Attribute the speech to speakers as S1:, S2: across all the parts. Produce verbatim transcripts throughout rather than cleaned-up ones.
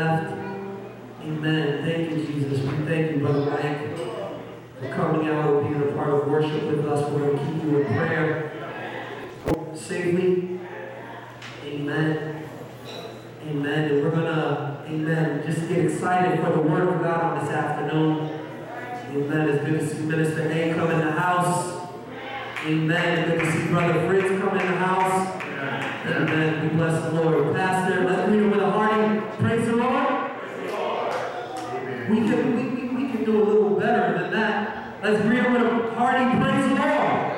S1: left. Amen. Thank you, Jesus. We thank you, Brother Mike, for coming out and being a part of worship with us. We're going to keep you in prayer safely. Amen. Amen. And we're going to, amen, just get excited for the Word of God on this afternoon. Amen. It's good to see Minister A come in the house. Amen. It's good to see Brother Fritz come in the house. Amen. We bless the Lord. Pastor, let's read it with a hearty praise the Lord. We can, we, we, we can do a little better than that. Let's read it with a hearty praise the Lord.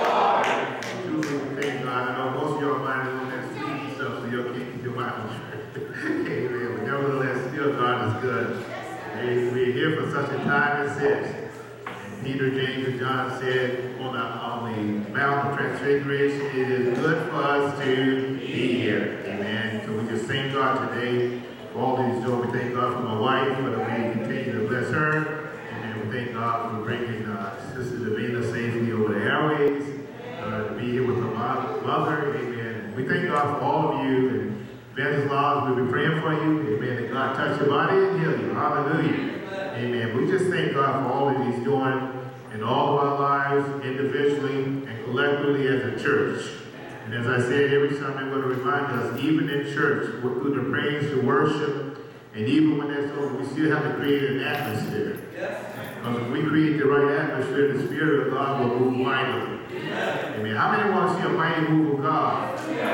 S2: Thank God. I know most of y'all mind is on that sweet stuff, so y'all can't keep your mind on track. Amen. But nevertheless, still God is good. And we're here for such a time as this. And Peter, James, and John said on the, on the Mount of Transfiguration, it is good for us to be here. Amen. So we just thank God today for all that He's doing. We thank God for my wife, for the way He continues to bless her. And we thank God for bringing uh, Sister Davina safely over the airways. Uh, to be here with my mother, amen. We thank God for all of you, and Evangelist Laws, we'll be praying for you, amen, that God touch your body and heal you, hallelujah, amen. We just thank God for all that He's doing in all of our lives, individually and collectively as a church. And as I said, every Sunday I'm going to remind us, even in church, through the praise, the worship, and even when that's over, we still have to create an atmosphere. Because if we create the right atmosphere, the Spirit of God will move mightily. Amen. How many want to see a mighty move of God?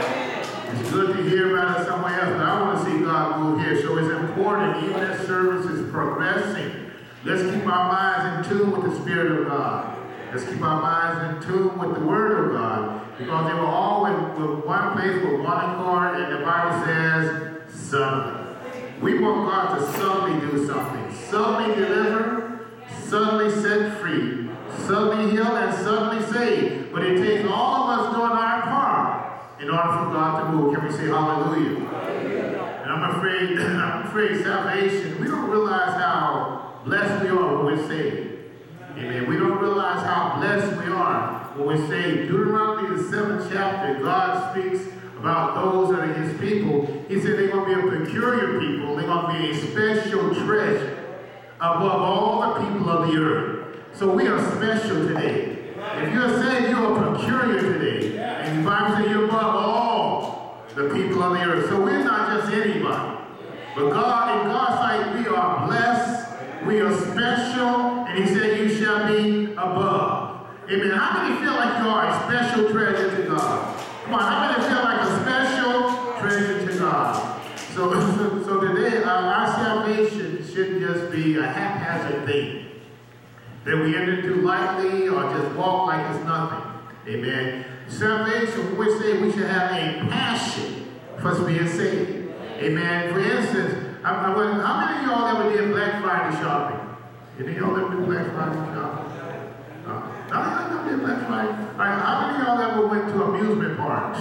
S2: It's good to hear about it somewhere else, but I want to see God move here. So it's important, even as service is progressing, let's keep our minds in tune with the Spirit of God. Let's keep our minds in tune with the Word of God. Because they were all in with one place with one accord, and the Bible says, suddenly. We want God to suddenly do something. Suddenly deliver, suddenly set free, suddenly heal, and suddenly save. But it takes all of us doing our part in order for God to move. Can we say hallelujah? Hallelujah. And I'm afraid, I'm afraid salvation, we don't realize how blessed we are when we're saved. Amen. We don't realize how blessed we are when we're saved. Deuteronomy, the seventh chapter, God speaks about those that are His people. He said they're going to be a peculiar people. They're going to be a special treasure above all the people of the earth. So we are special today. If you're saved, you're a peculiar today. And the Bible says you're above all the people of the earth. So we're not just anybody. But God, in God's sight, we are blessed. We are special. And He said you shall be above. Amen. How many feel like you are a special treasure to God? Come on, how many feel like a special treasure to God? So, so, so today, uh, our salvation shouldn't just be a haphazard thing that we enter into lightly or just walk like it's nothing. Amen. Salvation, when we say we should have a passion for being saved. Amen. For instance, I, I, how many of y'all ever did Black Friday shopping? Any of y'all ever did Black Friday shopping? Uh, no, I never did Black Friday. All right, how many of y'all ever went to amusement parks?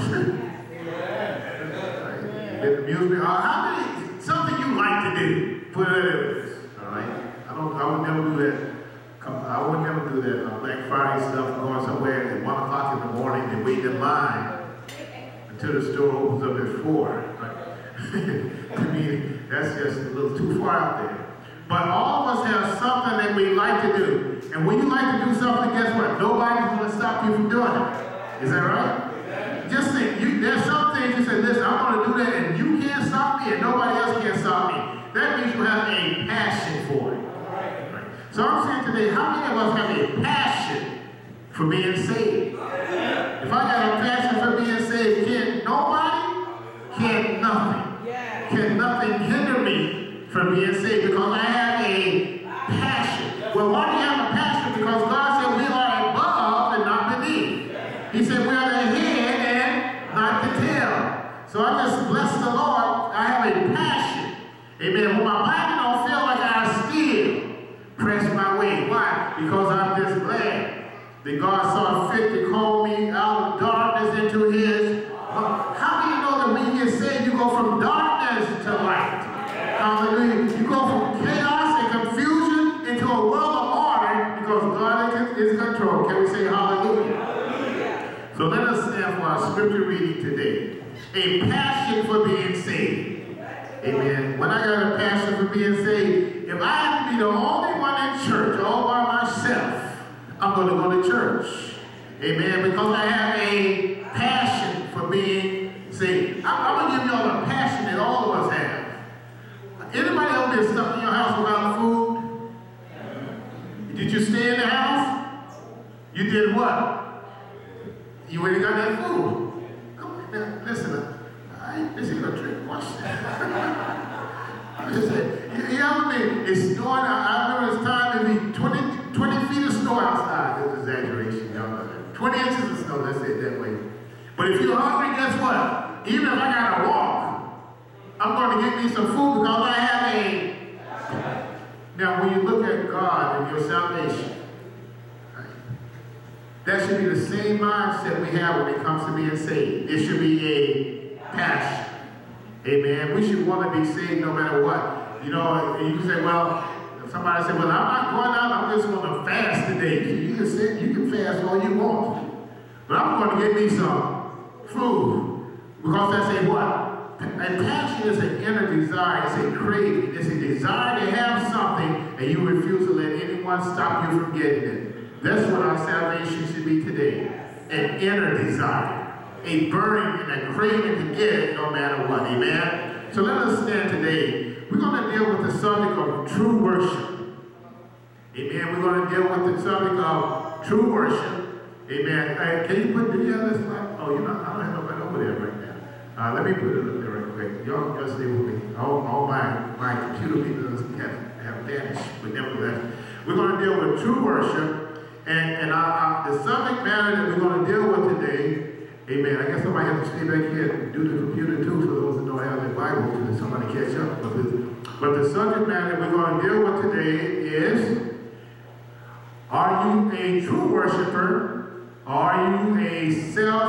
S2: Right. Amusement. Uh, how many? Something you like to do. Put it in. All right. I don't. I would never do that. I would never do that uh, Black Friday stuff. Going somewhere at one o'clock in the morning and wait in line until the store opens up at four. Right? To me, that's just a little too far out there. But all of us have something that we like to do. And when you like to do something, guess what? Nobody's going to stop you from doing it. Is that right? Just think, you, there's some things you say, listen, I'm going to do that, and you can't stop me, and nobody else can stop me. That means you have a passion for it. Right? So I'm saying today, how many of us have a passion for being saved? If I got a passion for being saved, can nobody, can nothing, can nothing hinder me from being saved because I have a passion. Well, why do you have a passion? Because God said we are above and not beneath. He said we are the head and not the tail. So I just bless the Lord. I have a passion. Amen. When my body don't feel like I still press my way. Why? Because I'm just glad that God saw fit to call me out of darkness into His. How do you know that when you get saved, you go from darkness to light? Hallelujah. You go from chaos and confusion into a world of order because God is in control. Can we say hallelujah? Hallelujah. So let us stand for our scripture reading today. A passion for being saved. Amen. When I got a passion for being saved, if I have to be the only one in church all by myself, I'm going to go to church. Amen. Because I have a passion for being saved. I'm, I'm going to give you all a passion that all of us have. Anybody over there stuck in your house without food? Did you stay in the house? You did what? You went and got that food. Come on, now, listen. I, this is a trick question. Listen, you, you know what I mean? It's snowing. I, I remember this time to be twenty, twenty feet of snow outside. That's an exaggeration, y'all know that. twenty inches of snow, let's say it that way. But if you're hungry, guess what? Even if I gotta walk, I'm going to get me some food because I have a... Now, when you look at God and your salvation, right, that should be the same mindset we have when it comes to being saved. It should be a passion. Amen. We should want to be saved no matter what. You know, you can say, well, somebody say, well, I'm not going out, I'm just going to fast today. You can say, you can fast all you want. But I'm going to get me some food. Because that's a what? A passion is an inner desire. It's a craving. It's a desire to have something and you refuse to let anyone stop you from getting it. That's what our salvation should be today. An inner desire. A burning and a craving to get it no matter what. Amen? So let us stand today. We're going to deal with the subject of true worship. Amen. We're going to deal with the subject of true worship. Amen. Uh, can you put, do you have this slide? Oh, you know, I don't have nobody over there right now. Uh, let me put it up there right quick. Y'all just stay with me. All, all my, my computer people have, have vanished, but nevertheless. We're going to deal with true worship. And, and our, our, the subject matter that we're going to deal with today, amen. I guess somebody has to stay back here and do the computer too for those that don't have their Bible to somebody catch up with it. But the subject matter that we're going to deal with today is, are you a true worshiper? Are you a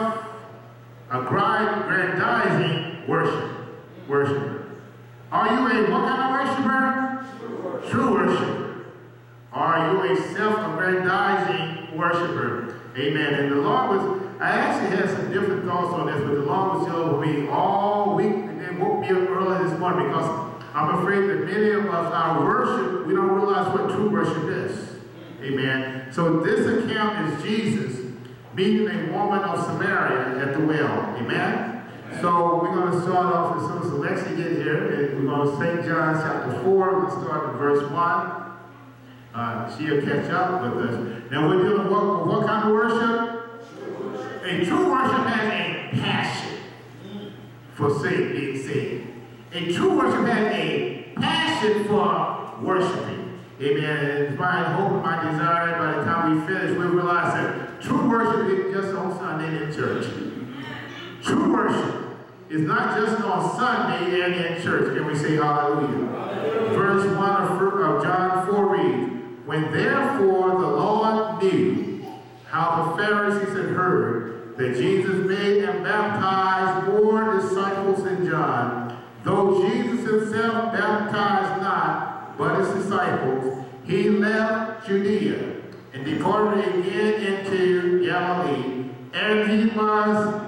S2: self-aggrandizing worshiper? worshiper? Are you a what kind of worshiper? True worshiper. True worshiper. Are you a self-aggrandizing worshiper? Amen. And the Lord was, I actually had some different thoughts on this, but the Lord was dealing with me all week and then woke me up early this morning because I'm afraid that many of us, our worship, we don't realize what true worship is. Amen. So this account is Jesus meeting a woman of Samaria at the well. Amen. So we're going to start off as soon as Alexia gets here, and we're going to Saint John chapter four. We're going to start in verse one. Uh, she'll catch up with us. Now we're dealing with what, what kind of worship? A true worship has a passion for saved, being saved. A true worship has a passion for worshiping. Amen. And it's my hope and my desire by the time we finish, we'll realize that true worship isn't just on Sunday in church. True worship is not just on Sunday and in church. Can we say hallelujah? Hallelujah. Verse one of John four reads, when therefore the Lord knew how the Pharisees had heard that Jesus made and baptized more disciples than John, though Jesus himself baptized not, but his disciples, he left Judea and departed again into Galilee, and he must,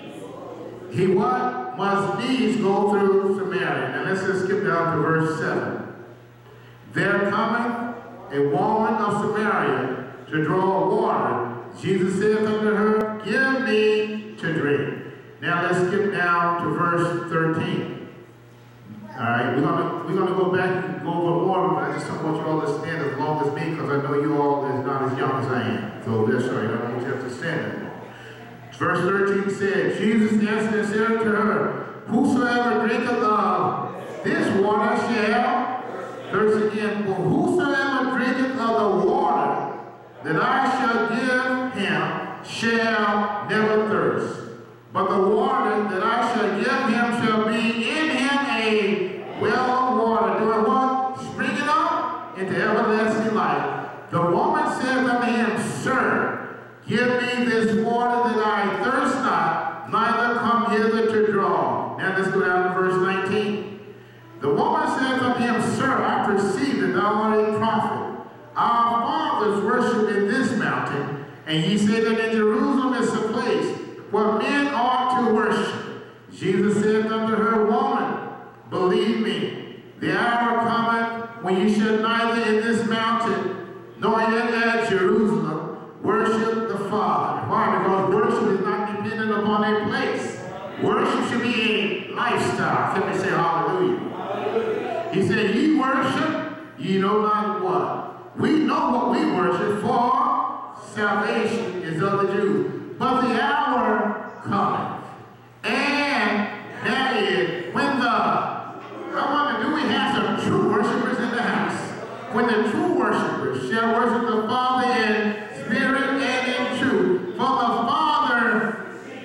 S2: he what? Must needs go through Samaria. Now let's just skip down to verse seven. There cometh a woman of Samaria to draw water. Jesus said unto her, give me to drink. Now let's skip down to verse thirteen. All right, we're gonna we're gonna go back and go over more, but I just don't want you all to stand as long as me because I know you all is not as young as I am. So that's right, I don't want you to stand there. Verse thirteen said, Jesus answered and said to her, whosoever drinketh of this water shall thirst again. For whosoever drinketh of the water that I shall give him shall never thirst. But the water that I shall give him shall be in him a well of water, doing what? Springing up into everlasting life. The woman said unto him, Sir, give me this water that I thirst not, neither come hither to draw. Now let's go down to verse nineteen. The woman said unto him, Sir, I perceive that thou art a prophet. Our fathers worship in this mountain, and ye say that in Jerusalem is the place where men ought to worship. Jesus said unto her, Woman, Believe me, the hour cometh when you shall neither in this mountain nor yet at Jerusalem worship the Father. Why? Because worship is not dependent upon a place. Worship should be a lifestyle. Can we say hallelujah? Hallelujah. He said, ye worship, ye know not what. We know what we worship, for salvation is of the Jews. But the hour cometh, and that is when the, I wonder, do we have some true worshipers in the house? When the true worshipers shall worship the Father in spirit and in truth. For the Father,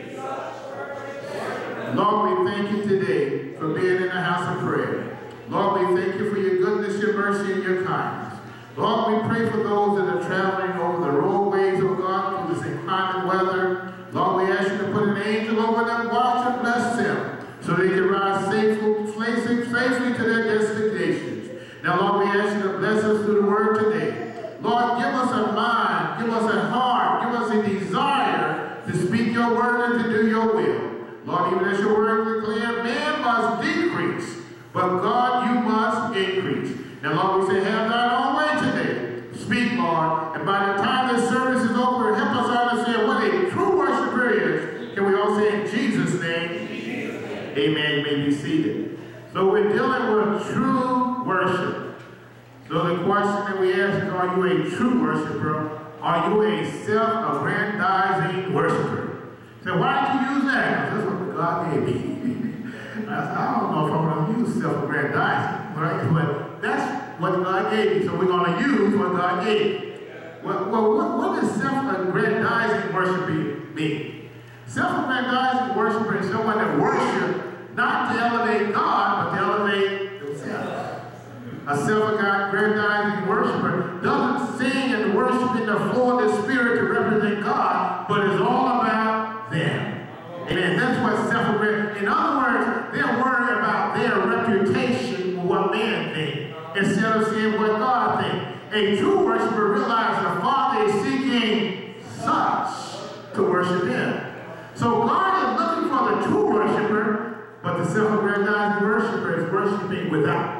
S2: Lord, we thank you today for being in the house of prayer. Lord, we thank you for your goodness, your mercy, and your kindness. Lord, we pray for those that are traveling over the roadways, oh God, through this inclement weather. Lord, we ask you to put an angel over them, watch and bless them, so they can ride safely, safely to their destinations. Now, Lord, we ask you to bless us through the word today. Lord, give us a mind, give us a heart, give us a desire to speak your word and to do your will. Lord, even as your word declares, man must decrease, but God, you must increase. Now, Lord, we say, have thine own way today. Speak, Lord, and by the time this service is over, help us understand what a true worshiper is. Can we all say in Jesus' name? Jesus. Amen. You may be seated. So we're dealing with true worship. So the question that we ask is, are you a true worshiper? Are you a self-aggrandizing worshiper? So why did you use that? That's what God gave me. I don't know if I'm going to use self-aggrandizing, right? But that's what God gave me. So we're going to use what God gave me. Well, well what, what does self-aggrandizing worship mean? Self-aggrandizing worshiper is someone that worships not to elevate God, but to elevate themselves. A self-aggrandizing worshiper doesn't sing and worship in the flow of the Spirit to represent God, but it's all about them. Amen. That's what self-aggrandizing. In other words, they're worried about their reputation or what man thinks, instead of seeing what God thinks. A true worshiper realizes the Father is seeking such to worship him. So God is looking for the true worshiper, but the self-aggrandizing worshiper is worshiping without.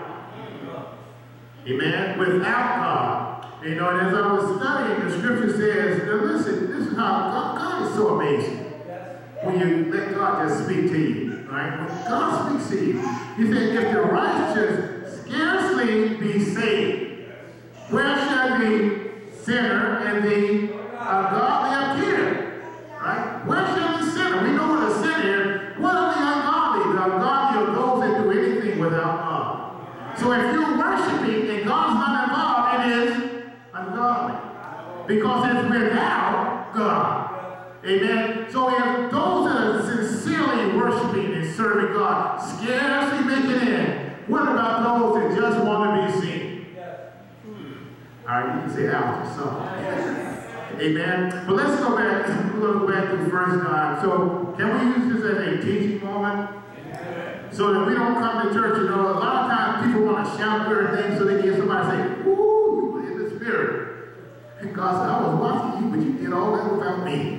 S2: Amen? Without God. You know, and as I was studying, the scripture says, now listen, this is how God, God is so amazing. When you let God just speak to you, right? When God speaks to you, he said, if the righteous scarcely be saved, where shall the sinner and the ungodly appear? Right? Where shall the sinner? We know what a sinner is. What are the ungodly? The ungodly are those that do anything without God. So if you're worshiping and God's not involved, it is ungodly. Because it's without God. Amen. So if those that are sincerely worshiping and serving God scarcely make it in, what about those that just want to be seen? All right, you can say out or something. Amen. But let's go back. We're going to go back to First John. So can we use this as a teaching moment? So that we don't come to church, you know, a lot of times people want to shout certain things so they can hear somebody say, ooh, you were in the spirit. And God said, I was watching you, but you did all that without me.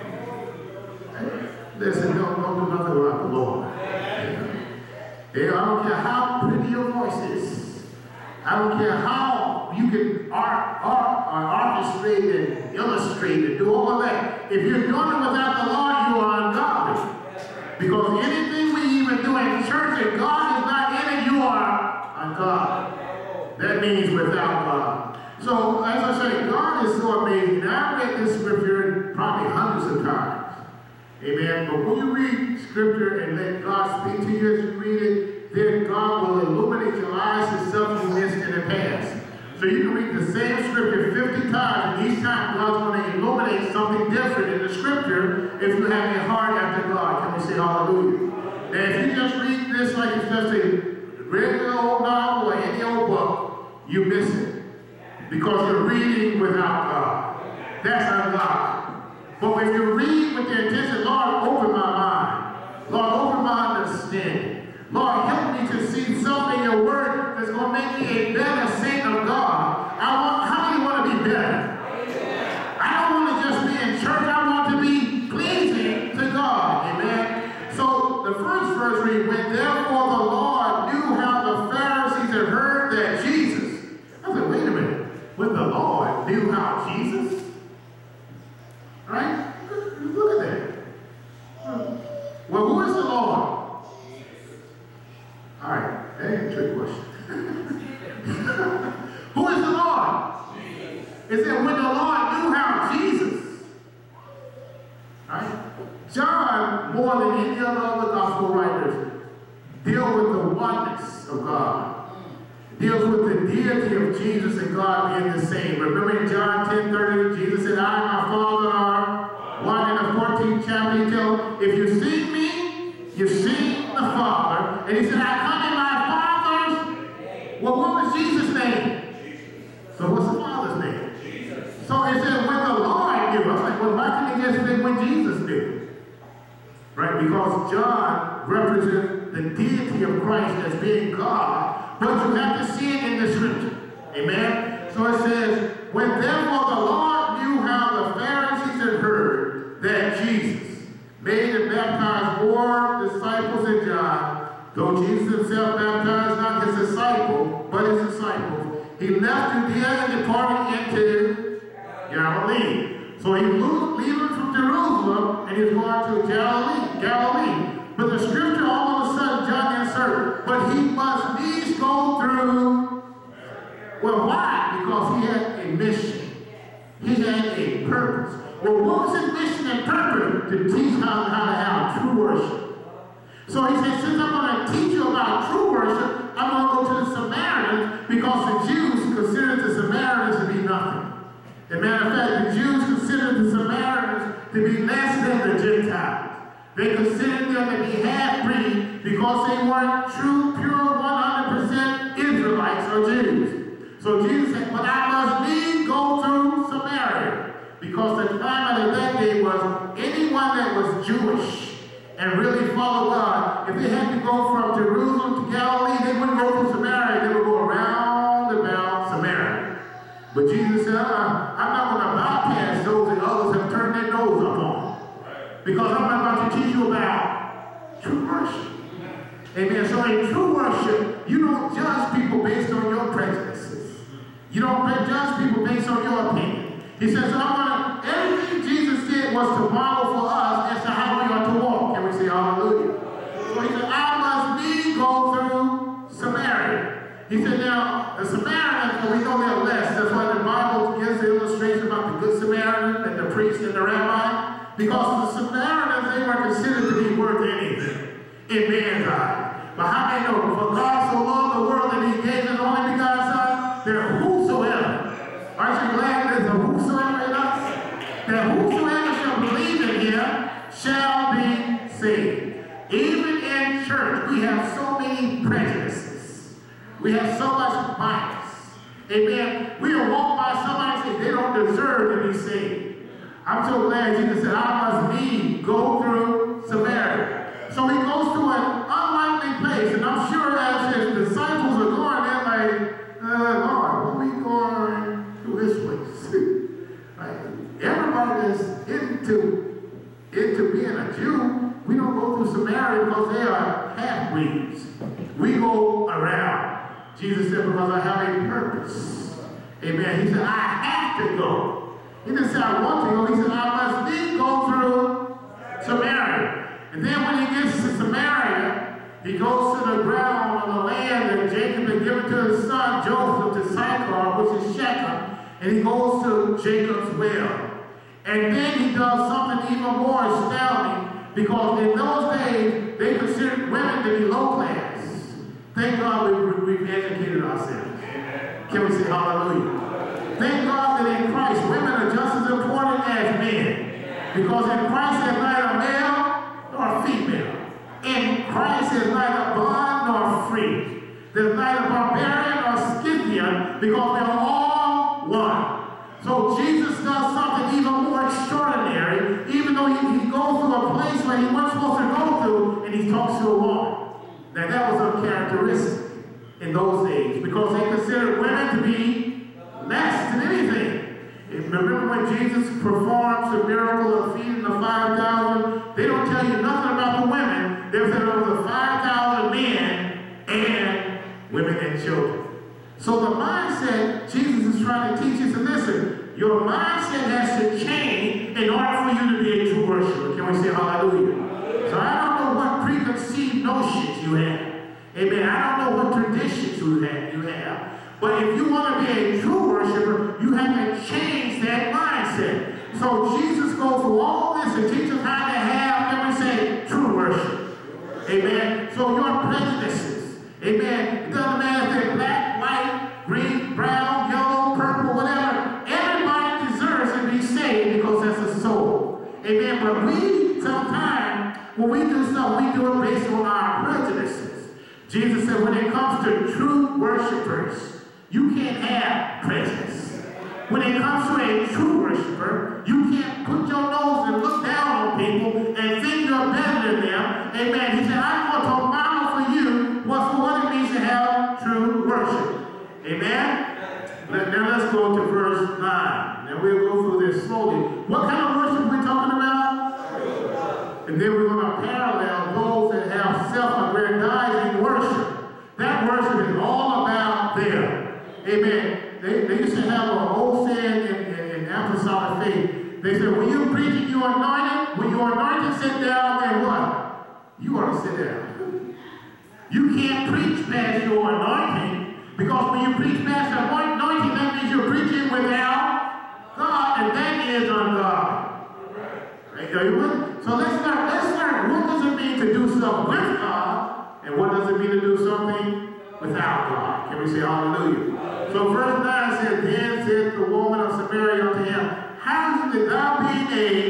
S2: Listen, don't, don't do nothing without the Lord. Yeah, I don't care how pretty your voice is. I don't care how you can art, art, uh, orchestrate and illustrate and do all of that. If you're doing it without the Lord, you are ungodly. Because anything we even do in church, if God is not in it, you are ungodly. That means without God. So, as I say, God is so amazing. Now, I've read this scripture probably hundreds of times. Amen. But when you read scripture and let God speak to you as you read it, then God will illuminate your eyes to something you missed in the past. So you can read the same scripture fifty times, and each time God's going to illuminate something different in the scripture if you have a heart after God. Can we say hallelujah? Now, if you just read this like it's just a regular old novel or any old book, you miss it. Because you're reading without God. That's ungodly. But when you read with the intention, Lord, open my mind. Lord, open my understanding. Lord, help me to see something in your word that's going to make me a better saint of God. I want, how do you want to be better? Amen. I don't want to just be in church. I want to be pleasing to God. Amen. So the first verse reads, when therefore the Lord knew Who is the Lord? It said when the Lord knew how Jesus. Right? John, more than any other other gospel writers, deal with the oneness of God. Deals with the deity of Jesus and God being the same. Remember in John ten thirty, Jesus said, I and my Father are one. In the fourteenth chapter, he tells, if you see me, you've seen the Father. And he said, I come in my Father's. Well, what was Jesus' name? So what's the Father's name? So it said, when the Lord knew. I was like, well, why can they just say when Jesus knew? Right? Because John represents the deity of Christ as being God, but you have to see it in the scripture. Amen? So it says, when therefore the Lord knew how the Pharisees had heard that Jesus made and baptized more disciples than John, though Jesus himself baptized not his disciple, but his disciples, he left Judea and departed into Galilee. So he was leaving from Jerusalem and he's going to Galilee. Galilee. But the scripture all of a sudden John inserted, but he must needs go through. Well, why? Because he had a mission. He had a purpose. Well, what was his mission and purpose? To teach how, how to have true worship. So he said, since I'm going to teach you about true worship, I'm going to go to the Samaritans because the Jews considered the Samaritans to be nothing. As a matter of fact, the Jews considered the Samaritans to be less than the Gentiles. They considered them to be half-breed because they weren't true, pure, one hundred percent Israelites or Jews. So Jesus said, but I must needs go through Samaria. Because the climate of that day was anyone that was Jewish and really followed God, if they had to go from Jerusalem to Galilee, they wouldn't go through Samaria, they would go around about Samaria. But Jesus said, uh, I'm not going to bypass those that others have turned their nose up on. Because I'm about to teach you about true worship. Amen. So in true worship, you don't judge people based on your prejudices. You don't judge people based on your opinion. He says, I'm gonna, everything Jesus did was to model for us as to how we are to walk. Can we say hallelujah? So he said, I must needs go through Samaria. He said, now, the Samaritans, we know they're less. That's why the Bible gives the illustration about the Good Samaritan and the priest and the rabbi. Because the Samaritans, they were considered to be worth anything in man's eye. But how many know? For God so loved the world that he gave his only begotten Son, that whosoever, aren't you glad there's a whosoever in us? That whosoever shall believe in him shall be saved. Even in church, we have so many prejudices. We have so much bias. Amen. We are walked by somebody and say they don't deserve to be saved. I'm so glad Jesus said, I must needs go through Samaria. So he goes to an unlikely place, and I'm sure as his disciples are going, they're like, uh, Lord, what are we going to this place? Like, everybody that's into, into being a Jew, we don't go through Samaria because they are half-breeds. We go around. Jesus said, because I have a purpose. Amen. He said, I have to go. He didn't say, I want to go. He said, I must need go through Samaria. And then when he gets to Samaria, he goes to the ground on the land that Jacob had given to his son Joseph to Sychar, which is Shechem. And he goes to Jacob's well. And then he does something even more astounding, because in those days, they considered women to be low class. Thank God we, we've educated ourselves. Can we say hallelujah? Thank God that in Christ, women are just as important as men. Because in Christ there's neither male nor female. In Christ there's neither bond nor free. There's neither barbarian nor Scythian, because we are all one. So Jesus does something even more extraordinary, even though he, he goes to a place where he wasn't supposed to go to, and he talks to a woman. Now that was uncharacteristic in those days, because they considered women to be less than anything. And remember when Jesus performs the miracle of feeding the five thousand, they don't tell you nothing about the women. They said there was five thousand men and women and children. So the mindset Jesus is trying to teach us, and listen, your mindset has to change in order for you to be a true worshiper. Can we say hallelujah? So I don't know what preconceived notions you have. Amen. I don't know what traditions you have, you have. But if you want to be a true worshiper, you have to change that mindset. So Jesus goes through all this and teaches how to have, let me say, true worship. Amen. So your prejudices, amen, it doesn't matter if they're black, white, green, brown, yellow, purple, whatever. Everybody deserves to be saved because that's a soul. Amen. But we, sometimes, when we do something, we do it based on our prejudices. Jesus said when it comes to true worshipers, you can't have prejudice. When it comes to a true worshiper, you can't put your nose and look down on people and think you're better than them. Amen. He said, I'm going to model for you what, for what it means to have true worship. Amen? Now let's go to verse nine. Now we'll go through this slowly. What kind of worship are we talking about? And then we're going to parallel those that have self-aggrandizing worship. That worship is all about them. Amen. They, they used to have an old saying in, in, in apostolic faith. They said, when you preach and you anointed, when you anointed, sit down, then what? You ought to sit down. You can't preach past your anointing, because when you preach past your anointing, that means you're preaching without God, and that is ungodly. Right? Are you with me? So let's learn, let's learn what does it mean to do something with God, and what does it mean to do something without God. Can we say hallelujah? So verse nine says, then said the woman of Samaria unto him, how is it thou being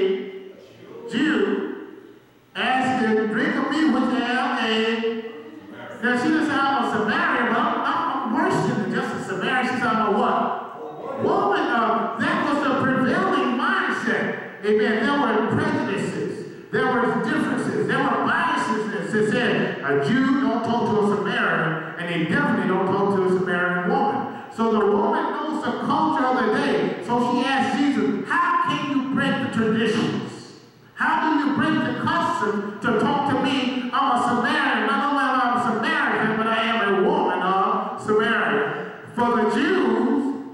S2: a Jew, asking, drink of me which am a... Now she doesn't say I'm a Samaritan, but I'm, I'm, I'm worse than just a Samaritan. She said I'm a what? Woman. Uh, that was the prevailing mindset. Amen. There were prejudices. There were differences. There were biases that said a Jew don't talk to a Samaritan, and they definitely don't talk to a Samaritan woman. So the woman knows the culture of the day. So she asked Jesus, how can you break the traditions? How do you break the custom to talk to me? I'm a Samaritan. Not only am I a Samaritan, but I am a woman of Samaria. For the Jews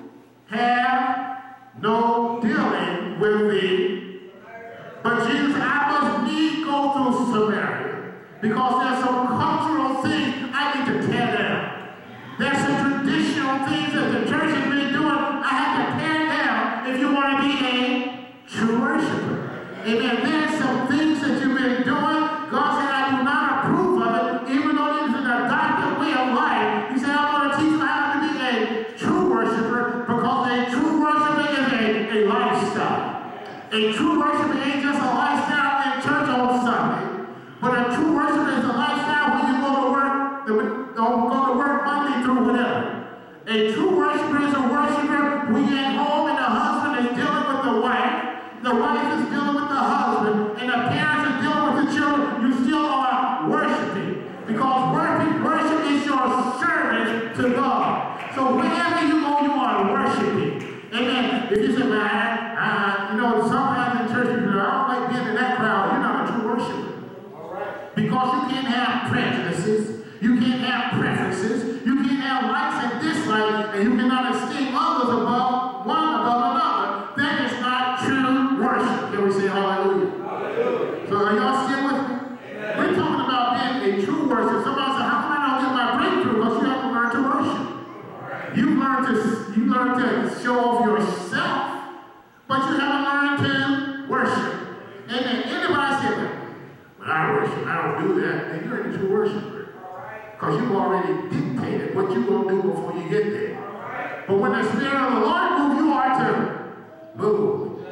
S2: have no dealing with thee. But Jesus, I must need go through Samaria, because there's some cultural things I need to tear down. There's some traditional things that the church has been doing I have to tear down if you want to be a true worshiper. Amen. There's some things that you've been doing. God said, I do not approve of it, even though it is an adopted way of life. He said, I want to teach you how to be a true worshiper, because a true worshiper is a, a lifestyle. A true worshiper ain't just a lifestyle in church on Sunday, but a true worshiper is a lifestyle when you go to work, don't go to work Monday through whatever. A true worshiper is a worshiper when you're at home and the husband is dealing with the wife, the wife is dealing with the husband, and the parents are dealing with the children. You still are worshiping, because worship, worship is your service to God. So wherever you go, you are worshiping. Amen. If you say, man, uh, you know, sometimes in church people are, I don't like being in that crowd. You're not a true worshiper. All right. Because you can't have prejudices. You can't have preferences. You can't have likes and dislikes, and you cannot esteem others above one above another. That is not true worship. Can we say hallelujah? Hallelujah. So are y'all still with me? Amen. We're talking about being a true worshiper. Somebody said, how come I don't get my breakthrough? Because you have to learn to worship. Right. You learn to you learn to show off yourself, but you haven't learned to worship. And then anybody said that, when I worship, I don't do that, then you're a true worshiper. Because you've already dictated what you're going to do before you get there. But when the Spirit of the Lord moves, you are to move.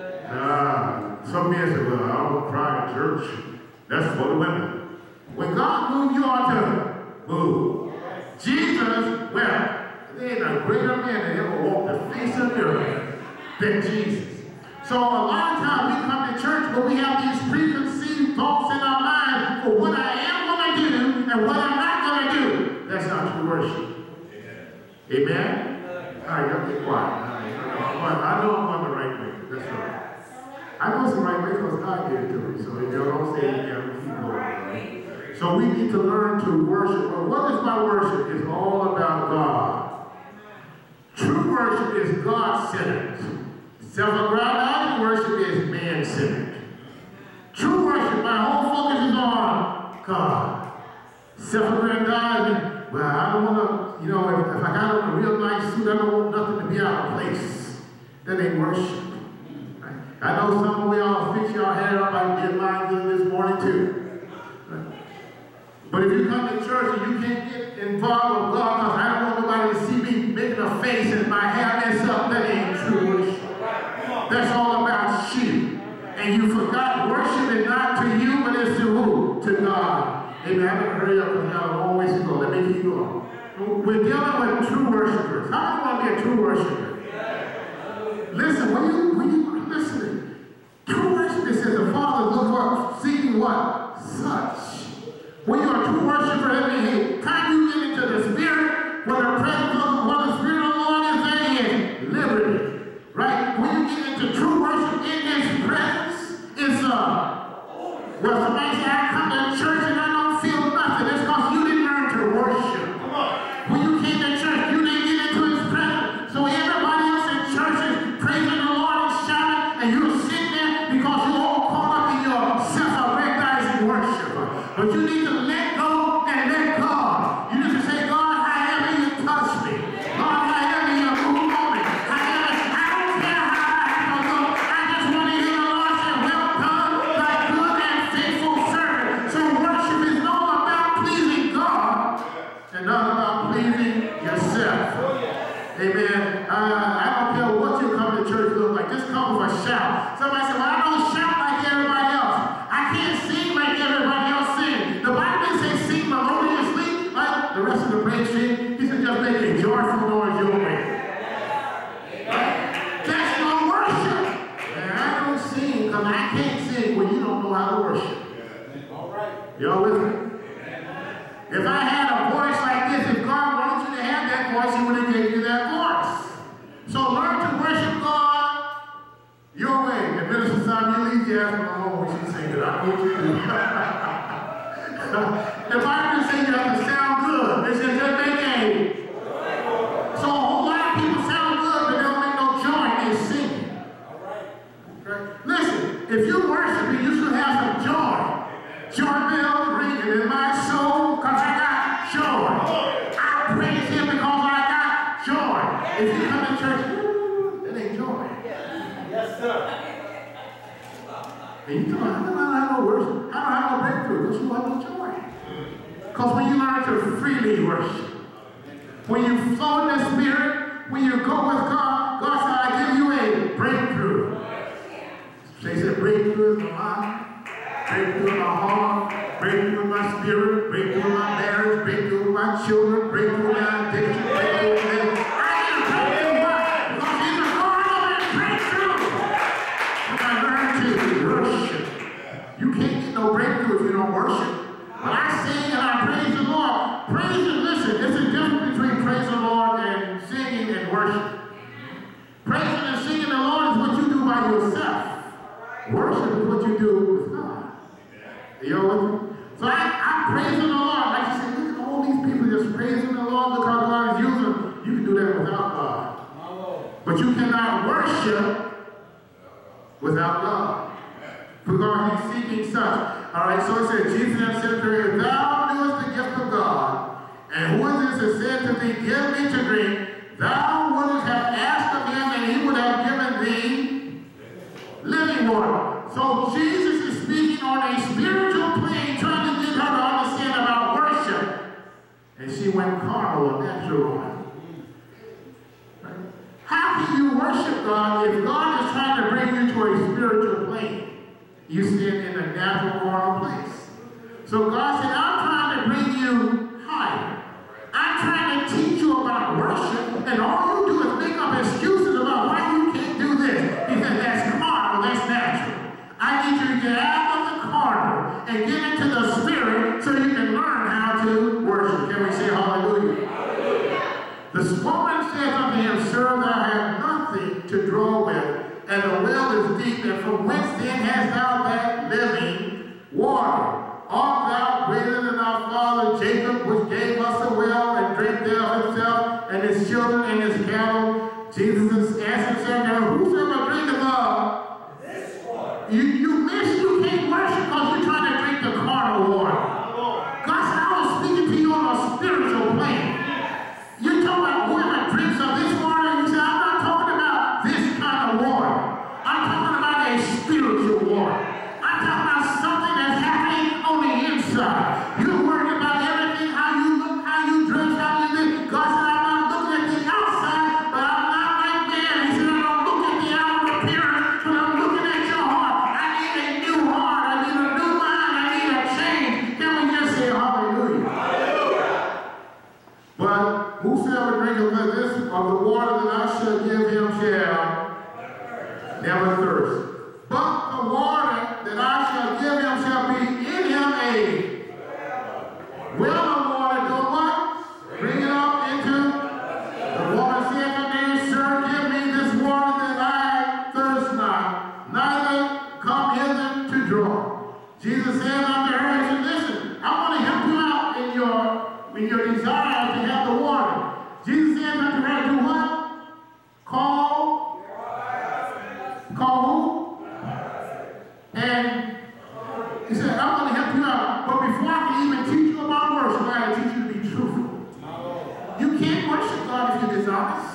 S2: Uh, some men say, well, I don't cry in church. That's for the women. When God moves, you are to move. Jesus, well, there ain't a greater man that ever walked the face of the earth than Jesus. So a lot of times we come to church, but we have these preconceived thoughts in our mind for what I am going to do and what I'm not going to do. That's not true worship. Amen? Amen? All right, y'all get quiet. I know I'm on the right way. That's right. I know it's the right way because God gave it to me. So if y'all don't say it again, keep going. Right? So we need to learn to worship. Well, what is my worship? It's all about God. True worship is God-centered. Self-aggrandizing worship is man-centered. True worship, my whole focus is on God. Self-aggrandizing well, I don't want to, you know, if, if I got on a real nice suit, I don't want nothing to be out of place. That ain't worship. Right? I know some of y'all fix your hair up. I did mine good this morning too. Right? But if you come to church and you can't get involved with God because I don't want nobody to see me making a face and my hair messed up, that ain't true worship. That's all about you. And you forgot worship is not to you, but it's to who? To God. Amen. I'm going to hurry up because I got a long ways to go. Let me keep going. We're dealing with true worshipers. How many want to be a true worshiper? Listen, when you, when you listen, true worshipers says the Father look for seeking what? Such. When you're a true worshiper, every time you get into the Spirit, when the presence of when the Spirit of the Lord is there, is liberty. Right? When you get into true worship in His presence, it's uh, well, somebody say, I come to church and I don't feel nothing. It's because you didn't learn to worship. When you came to church, you didn't get into His presence. So everybody else in church is praising the Lord and shouting, and you're sitting there because you're all caught up in your self-recognizing worship. But you need to let go and let God. You need to say, God, however you touch me. God, however you move on me. However, I don't care how I have to go. I just want to hear the Lord say, well done, thy good and faithful servant. So worship is all about pleasing God and not about pleasing yourself. Amen. Uh, I don't care what you come to church look like. Just come with a shout. Somebody said, well, I don't shout like everybody else. I can't sing like everybody else sing. The Bible didn't say sing melodiously like the rest of the praise team. He said just make a joyful noise your way. Right? That's no worship. And I don't sing because I can't sing when you don't know how to worship. All right. Y'all with me? If I had a voice like this, if God wanted you to have that voice, He would have given you that voice. So learn to worship God your way. And Minister Sam, you leave your ass alone when she sings it. I know what you do. The Bible didn't say you have to sound good. It says just make a. So a whole lot of people sound good, but they don't make no joy in their singing. Right? Listen, if you're worshiping, you should have some joy. Joy bells ringing in my soul because I got joy. I praise Him because I got joy. If you come to church, that ain't joy. Yes, sir. And you tell me, I don't have no worship. I don't have no breakthrough because you have no joy. Because when you learn to freely worship, when you flow in the Spirit, when you go with God, God said, I give you a breakthrough. So He said, breakthrough in my mind, breakthrough in my heart, breakthrough in my spirit, breakthrough in my marriage, breakthrough in my children, breakthrough in my addiction, breakthrough in my I need a breakthrough. Why? Because He's a God of breakthrough. When I learn to worship, you can't get no breakthrough if you don't worship. When I sing and I praise the Lord, praise and listen, there's a difference between praising the Lord and singing and worship. Praising and singing the Lord is what you do by yourself. Worship is what you do with God. You know what? So I, I'm praising the Lord. Like you say, look at all these people just praising the Lord. Look how God is using them. You can do that without God. But you cannot worship without God. Because He's seeking such. All right, so it says, Jesus said to her, if thou knewest the gift of God, and who is this that said to thee, give me to drink, thou wouldst have asked of Him, and He would have given thee living water. So Jesus is speaking on a spiritual plane, trying to get her to understand about worship. And she went carnal, a natural one. Right? How can you worship God if God is trying to bring you to a spiritual plane? You stand in a natural carnal place. So God said, I'm trying to bring you higher. I'm trying to teach you about worship, and all you do is make up excuses about why you can't do this. He said, that's carnal, that's natural. I need you to get out of the carnal and get into the spirit so you can learn how to worship. Can we say hallelujah? Hallelujah. The woman said unto Him, Sir, thou hast nothing to draw with, and the well is deep, and from whence then hast thou that living water? Art thou greater than our father Jacob, which gave us a well, and drank thereof himself, and his children, and his cattle? Jesus answered, said to her, whosoever drinketh of this water. You, you miss, you can't worship because you're trying to drink the carnal water. God said, I was speaking to you on a spiritual plane. of the water that I shall give him shall never thirst. But the water that I shall give him shall be in him a well of water. Do what? Bring it up into the woman said to me, Sir, give me this water that I thirst not, neither come hither to draw. Jesus said unto her, he said, listen, I want to help you out in your, in your desire to have the water. Jesus said unto her, do what? Call. Call who? And he said, I'm going to help you out. But before I can even teach you about worship, I got to teach you to be truthful. You can't worship God if you're dishonest.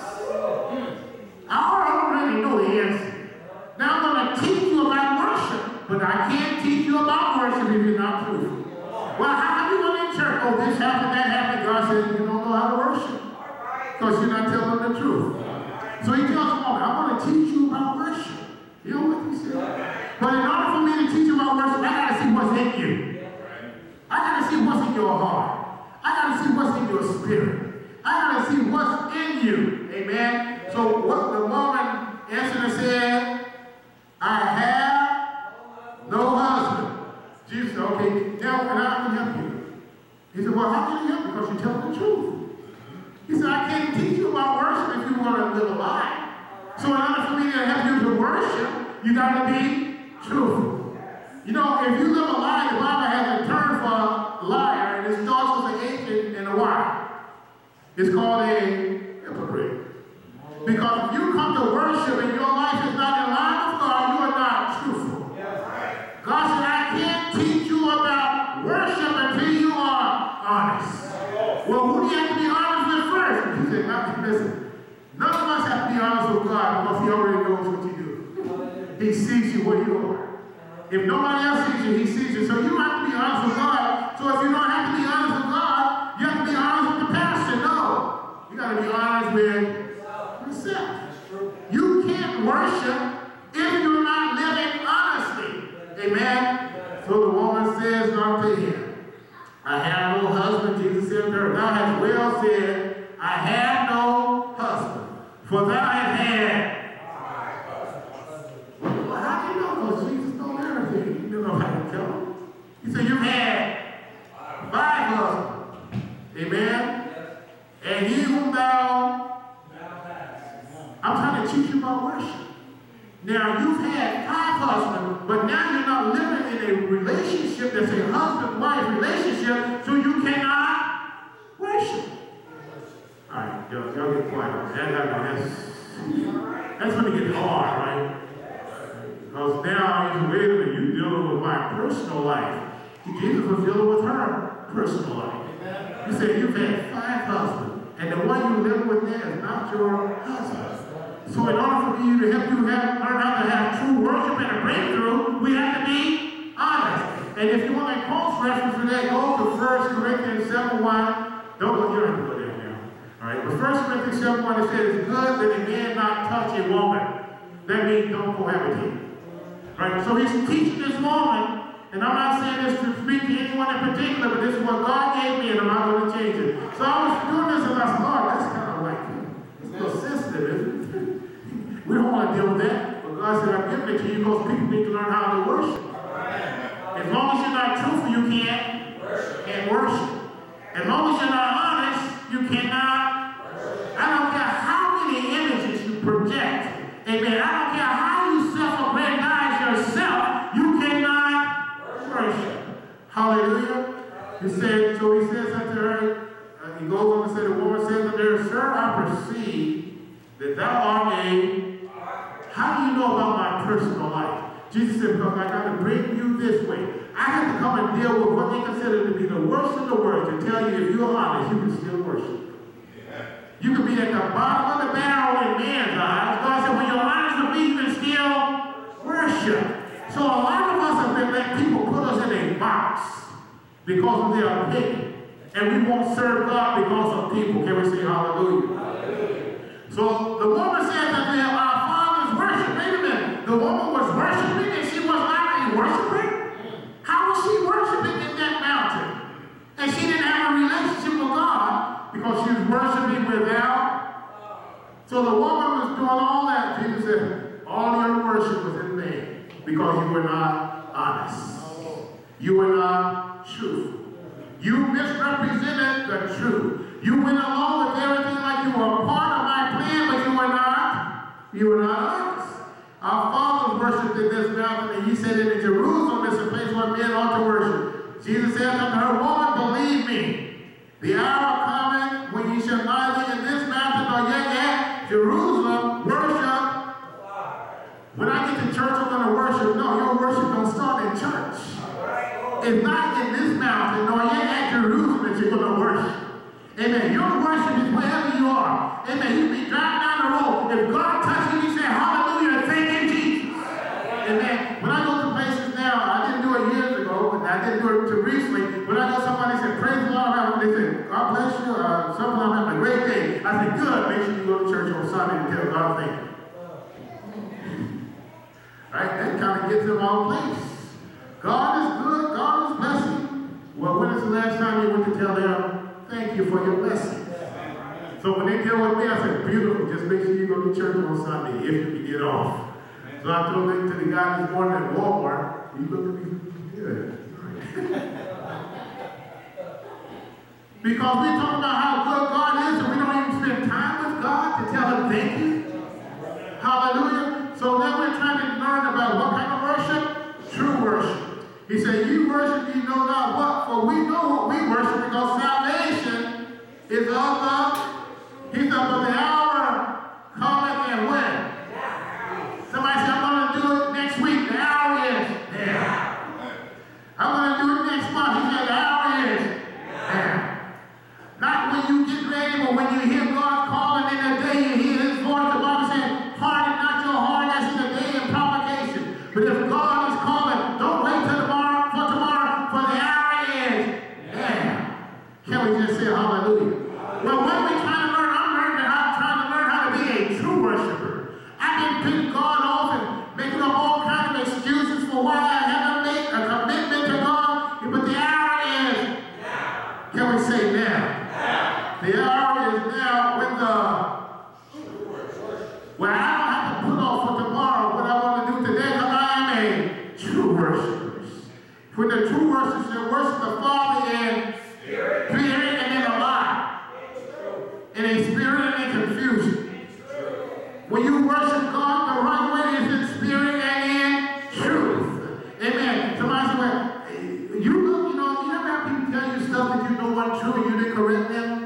S2: I already know the answer. Now I'm going to teach you about worship, but I can't teach you about worship if you're not truthful. Well, how do you go in church? Oh, this happened, that happened. God says you don't know how to worship because you're not telling the truth. So he tells them, oh, I'm going to teach you about worship. You know what he said? But in order for me to teach you about worship, I got to see what's in you. I got to see what's in your heart. I got to see what's in your spirit. I got to see what's in you. Amen? So what the woman answered and said, I have no husband. Jesus said, okay, now and I can help you. He said, well, how can you help me? Because you tell the truth. He said, I can't teach you about worship if you want to live a lie. So in order for me to help you to worship, you got to be truthful. You know, if you live a lie, the Bible has a term for a liar, and it starts with an H and a Y. It's called a hypocrite. Because if you come to worship and your life is not in line with God, you are not truthful. God said, I can't teach you about worship until you are honest. Well, who do you have to be honest with first? He said, not listen. None of us have to be honest with God because he already knows what you do. He sees you where you are. If nobody else sees you, he sees you. So you don't have to be honest with God. So if you don't have to be honest with God, you have to be honest with the pastor. No. You got to be honest with yourself. You can't worship if you're not living honestly. Amen? So the woman says unto him, I have no husband. Jesus said to her, thou hast well said, I have no husband. For thou hast had. Well, how do you know? Because Jesus knows everything. You know how to tell him. He said, you've had five husbands. Amen? And he whom thou, I'm trying to teach you about worship. Now, you've had five husbands, but now you're not living in a relationship that's a husband-wife relationship, so you cannot worship. All right, y'all, y'all get quiet. That, that, that's that's going to get hard, right? Because now, wait a minute, you're dealing with my personal life. Jesus was dealing with her personal life. He said, you've had five husbands, and the one you live with there is not your husband. So in order for you to help you have, learn how to have true worship and a breakthrough, we have to be honest. And if you want a close reference to that, go to First Corinthians seven one. Don't go, you don't have to go there now. All right, but First Corinthians seven one, it says, it's good that a man not touch a woman. That means don't cohabitate. Right, so he's teaching this woman, and I'm not saying this to speak to anyone in particular, but this is what God gave me, and I'm not going to change it. So I was doing this, and I said, Lord, that's kind of like, it's a little sensitive, isn't it? We don't want to deal with that. But God said, I've given it to you because people need to learn how to worship. As long as you're not truthful, you can't worship. Can't worship. As long as you're not honest, you cannot worship. I don't care how many images you project. Amen. I don't care how you self-aggrandize yourself, you cannot worship. Hallelujah. He said, so he says unto her, uh, he goes on to say, the woman says unto her, Sir, I perceive that thou art a. How do you know about my personal life? Jesus said, because I got to bring you this way. I have to come and deal with what they consider to be the worst of the worst to tell you if you're honest, you can still worship. Yeah. You can be at the bottom of the barrel in man's eyes. God said, when you're honest with me, you can still worship. So a lot of us have been let people put us in a box because of their opinion. And we won't serve God because of people. Can we say hallelujah? Hallelujah. So the woman said that they have our fathers worship. Wait a minute. The woman was worshiping and she was not a worshiper? How was she worshiping in that mountain? And she didn't have a relationship with God because she was worshiping without So the woman was doing all that. Jesus said, all your worship was in vain because you were not honest. You were not truthful. You misrepresented the truth. You went along with everything like you were a part of my plan, but you were not. You were not honest. Our fathers worshipped in this mountain, and he said that in Jerusalem is a place where men ought to worship. Jesus said unto her, woman, believe me, the hour coming when ye shall neither in this mountain nor yet at Jerusalem worship. When I get to church, I'm going to worship. No, your worship don't start in church. It's not in this mountain nor yet at Jerusalem that you're going to worship. Amen. Your worship is wherever you are. Amen. You be driving down the road. If God touches you, you say, hallelujah, thank you, Jesus. Amen. When I go to places now, I didn't do it years ago, but I didn't do it too recently. When I go, somebody said, praise the Lord. They said, God bless you. Uh, some of them have a great day. I said, good. Make sure you go to church on Sunday and tell God thank you. Right? That kind of gets them all place. God is good. God is blessing. Well, when is the last time you went to tell them, thank you for your blessing? So when they deal with me, I said, beautiful. Just make sure you go to church on Sunday if you can get off. So I told it to the guy this morning at Walmart. You look at me good. Because we talk about how good God is, and we don't even spend time with God to tell him thank you. Hallelujah. So then we're trying to learn about what kind of worship? True worship. He said, you worship, you know not what, for we know what we worship, because salvation is of the, he said, but the hour cometh and when? Somebody said, I'm going to do it next week. The hour is now. I'm going to do it next month. He said, the hour is now. Not when you get ready, but when you hear God calling in the day, you hear his voice. The Bible said, harden not your heart as in the day of provocation. But if God is calling, don't wait till tomorrow for tomorrow, for the hour is now. Can we just say hallelujah? Well, what are we trying to learn? I'm learning how, trying to learn how to be a true worshiper. I've been picking God off and making up all kinds of excuses for why I haven't made a commitment to God. But the hour is now. Can we say now? The hour is now when the, well, I don't have to put off for tomorrow what I want to do today, because I am a true worshiper. When the true worshippers shall worship the Father in spirit, spirit and in a lie, in a spirit and in confusion. When you worship God the right way, is in spirit and in truth. Amen. Somebody said, well, you look, you know, you ever have people tell you stuff that you know aren't true and you didn't correct them?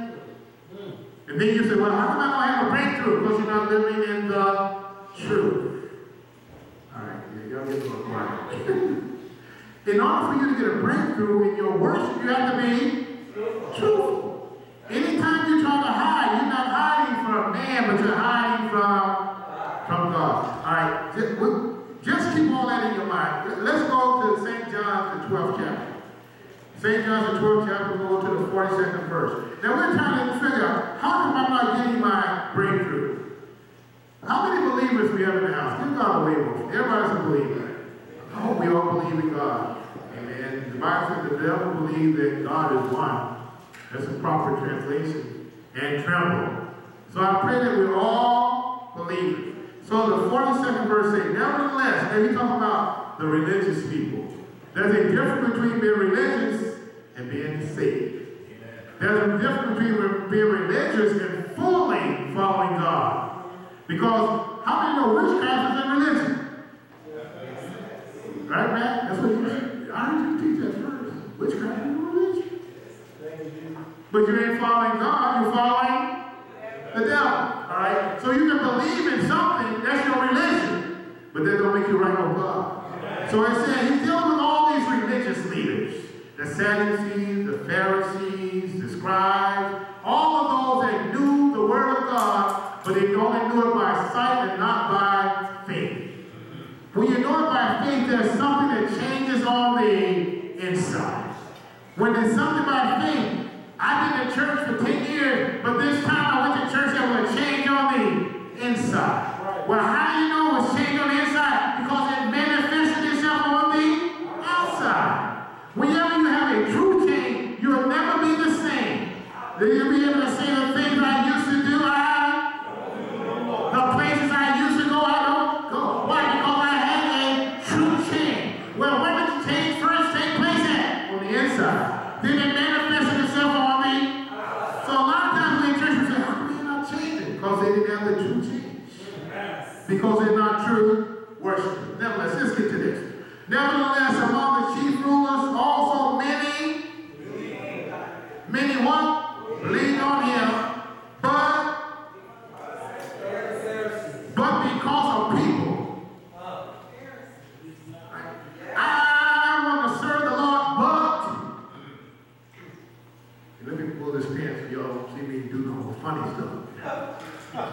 S2: And then you say, well, how come I don't have a breakthrough? Because you're not living in the truth. All right, yeah, y'all get a little quiet. In order for you to get a breakthrough in your worship, you have to be truthful. Anytime you try to hide, you're not hiding from man, but you're hiding from, from God. All right, just, just keep all that in your mind. Let's go to Saint John, the twelfth chapter. Saint John, the twelfth chapter, we'll go to the forty-second verse. Now we're trying to figure out, how come I'm not getting my breakthrough? How many believers we have in the house? Give God a wave. Everybody's a believer. I hope we all believe in God. Amen. The Bible says the devil believes that God is one. That's a proper translation. And tremble. So I pray that we're all believers. So the forty-second verse says, nevertheless, and we talk about the religious people. There's a difference between being religious and being saved. There's a difference between being religious and fully following God. Because how many know witchcraft is in religion? Right, man? That's what you said. I heard you teach that first. Witchcraft is religion. But you ain't following God, you're following the devil. Alright? So you can believe in something, that's your religion, but that don't make you right with God. So it said he's dealing with all these religious leaders. The Sadducees, the Pharisees, the scribes, all of those that knew the word of God, but they only knew it by sight and not by faith. When you know it by faith, there's something that changes on the inside. When there's something by faith, I've been to church for ten years, but this time I went to church that was a change on the inside. Well, how do you know it was changed on the inside? Because it manifested itself on the outside. Whenever you have a true change, you will never be the same. You'll be able to say the things I used to do, I will change. Because they're not true worshipers. Nevertheless, let's get to this. Nevertheless, among the chief rulers also many, many what? Believed on him, but, but because of people. I want to serve the Lord, but, let me pull this pants so y'all see me do no funny stuff.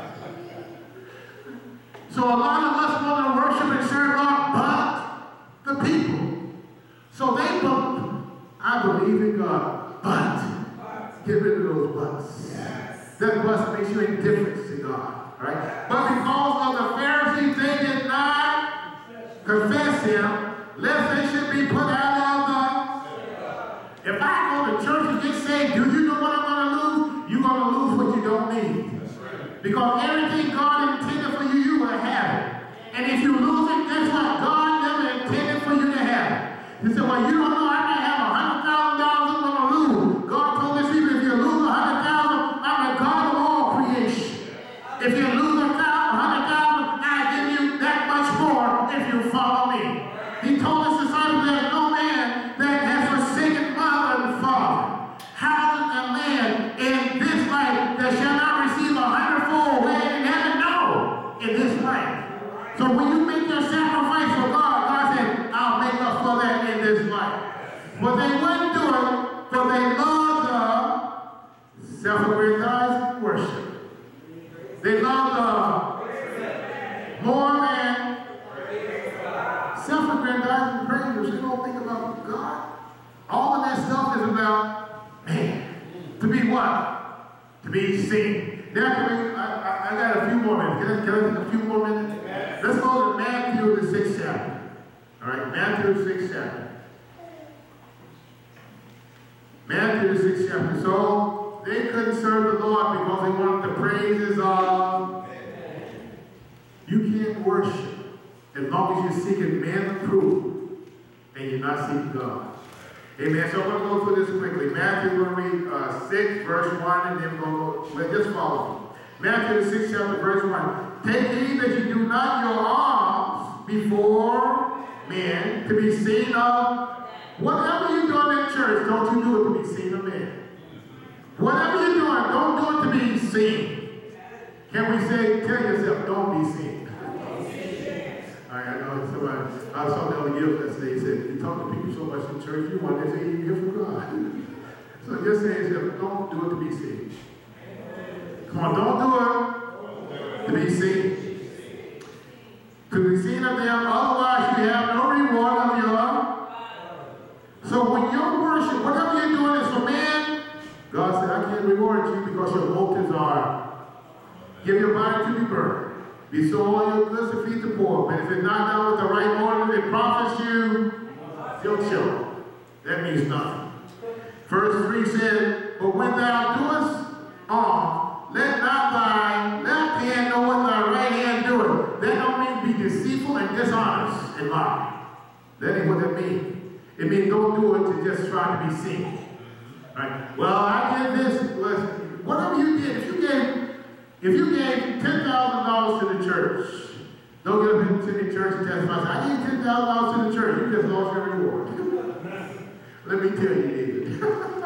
S2: So a lot of us want to worship and serve God, but the people. So they believe, I believe in God, but get rid of those buts. Yes. That but makes you indifferent to God. Right? But because of the Pharisees, they did not confess him, lest they should be put out of the. If I go to church and get saved, do you know what I'm going to lose? You're going to lose what you don't need. Because everything God intended for you, you will have it. And if you lose it, guess what? God never intended for you to have it. He said, well, you don't know, I may have one hundred thousand dollars I'm going to lose. God told his people, if you lose one hundred thousand dollars, I'm the God of all creation. If you lose one hundred thousand dollars, I give you that much more if you follow me. He told his disciples, there's no man that has forsaken mother and father, house and land in this life that shall not receive a hundredfold where in heaven, no, in this life. So when you make your sacrifice for God, God said, I'll make up for that in this life. But they wouldn't do it, for they loved the self-aggrandizing worship. They loved the more than self-aggrandizing praise. You don't think about God. All of that stuff is about, man, to be what? To be seen. Now, can we, I, I, I got a few more minutes. Can I, can I take a few more minutes? Let's go to Matthew, the sixth chapter. All right, Matthew, the sixth chapter. Matthew, the sixth chapter. So they couldn't serve the Lord because they wanted the praises of. You can't worship as long as you're seeking man's approval and you're not seeking God. Amen. So I'm going to go through this quickly. Matthew, we're going to read uh, six, verse one, and then we're going to go. Let's just follow me. Matthew, the sixth chapter, verse one. Take heed that you do not your alms before men to be seen of. Whatever you're doing in church, don't you do it to be seen of men. Whatever you're doing, don't do it to be seen. Can we say, tell yourself, don't be seen? All right, I know somebody, I saw the other gift yesterday, he said, you talk to people so much in church, you want to say you hear from God. So just say yourself, don't do it to be seen. Come on, don't do it to be seen. To be seen of them, otherwise you have no reward of your. So when your worship, whatever you're doing is for man, God said, I can't reward you because your motives are, give your body to be burned. Bestow all your goods to feed the poor. But if it's not done with the right motive, it profits you zilch show. That means nothing. Verse three said, but when thou doest wrong, let not thy left hand know what thy right hand doeth. That don't mean be deceitful and dishonest and lie. That ain't what that means. It means don't do it to just try to be seen. Right? Well, I did this. Whatever you did, if you gave If you gave ten thousand dollars to the church, don't get up to the church and testify. I gave ten thousand dollars to the church. You just lost your reward. Let me tell you, David.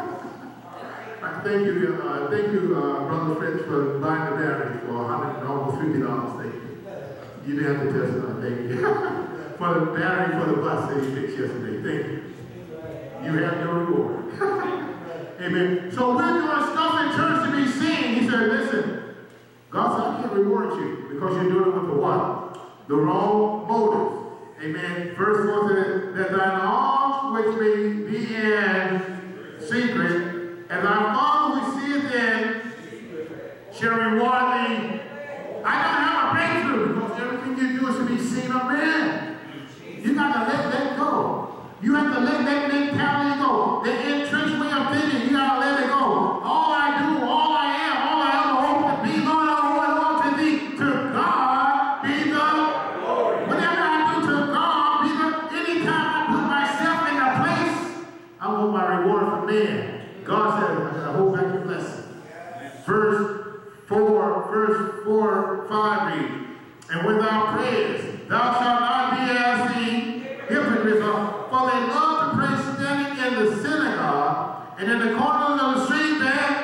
S2: thank you, uh, thank you, uh, Brother Fritz, for buying the battery for one hundred, almost fifty dollars. Thank you. You didn't have to testify. Thank you. For the battery for the bus that you fixed yesterday. Thank you. You have your reward. Amen. So we're doing stuff in church to be seen. He said, listen. God said, I can't reward you because you're doing it with the what? The wrong motive. Amen. Verse four says, that thine alms which may be in secret, and thy Father who seeth in shall reward thee. I don't have a breakthrough because everything you do is to be seen of men. You got to let that go. You have to let that mentality go. The entrenched way of thinking, you got to let it go. All I do, all I am, all I ever hope to be, Lord, I hold on to thee. To God be the glory. Whatever I do to God be the, anytime I put myself in a place, I want my reward from man. God said, I hold back your blessing. Verse four, verse four, five. five reads, and when thou prayest, thou shalt not be as the hypocrites are, for they love to pray standing in the synagogue and in the corners of the street that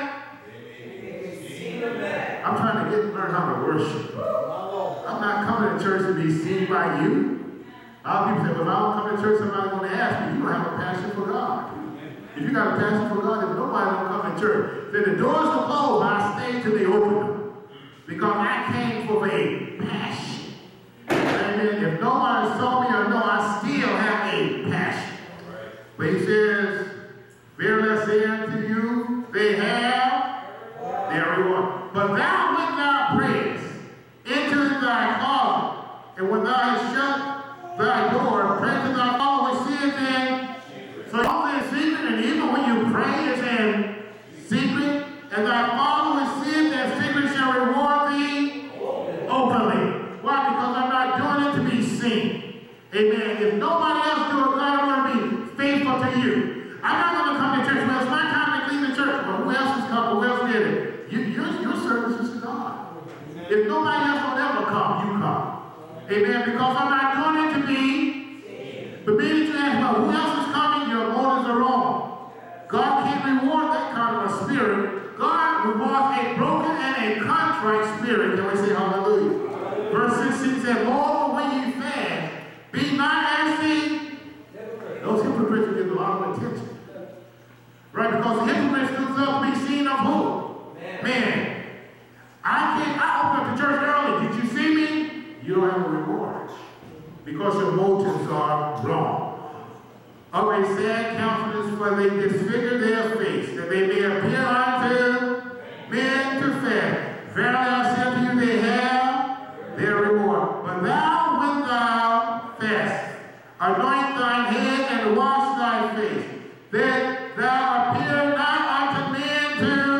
S2: I'm trying to get learn how to worship. I'm not coming to church to be seen by you. A lot of people say, well, if I don't come to church, somebody's going to ask me, you don't have a passion for God. If you got a passion for God, if nobody don't come to church, then the doors are closed, I stay till they open them. Because I came for a passion. Amen. If nobody saw me or no, I still have a passion. But he says, verily I say unto you, they have their reward. But thou, when thou prayest, enter thy closet, and when thou hast shut thy door, pray to thy Father which seeth in. So all in secret, and even when you pray, is in secret, and thy Father which seeth in secret shall reward thee openly. Why? Because I'm not doing it to be seen. Amen. If nobody else do it, God, I'm going to be faithful to you. I'm not going to come to church. Well, it's my time to clean the church. Well, who else is coming? Who else did it? You, your, your service is to God. If nobody else will ever come, you come. Amen. Because I'm not doing it to be. But maybe you ask, well, who else is coming? Your motives are wrong. God can't reward that kind of a spirit. God rewards a broken and a contrite spirit. Can we say hallelujah? Verse sixteen said, Lord, when you fast, be not as the. Those hypocrites get a lot of attention. Right? Because the hypocrites stood up to be seen of who? Man. Man. I can't, I opened up the church early. Did you see me? You don't have a reward. Because your motives are wrong. Of a sad countenance, for they disfigure their face, that they may appear unto men to fast. Verily I say unto you, they have their reward. But thou, when thou fast, anoint thine head and wash thy face, that thou appear not unto men